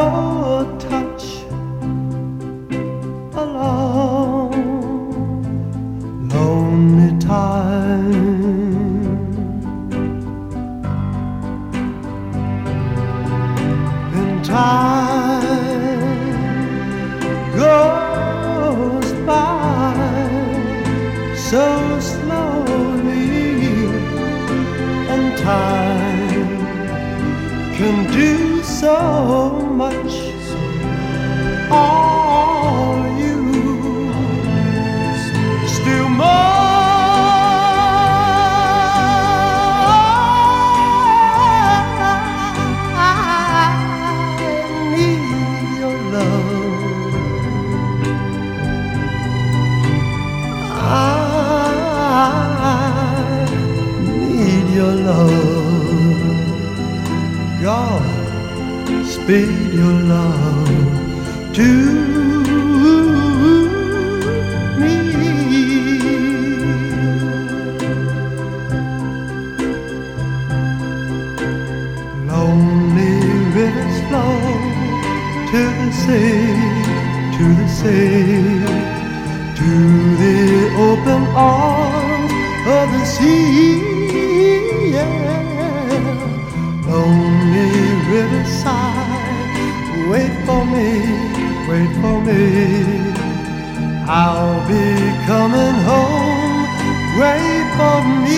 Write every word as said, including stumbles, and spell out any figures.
your touch along lonely time. When time goes by so slowly, and time can do so much. Are you still mine? I need your love. I need your love. God, speed your love to me. Lonely rivers flow to the sea, to the sea, to the open arms of the sea. Yeah. Lonely riverside, wait for me, wait for me. I'll be coming home, wait for me.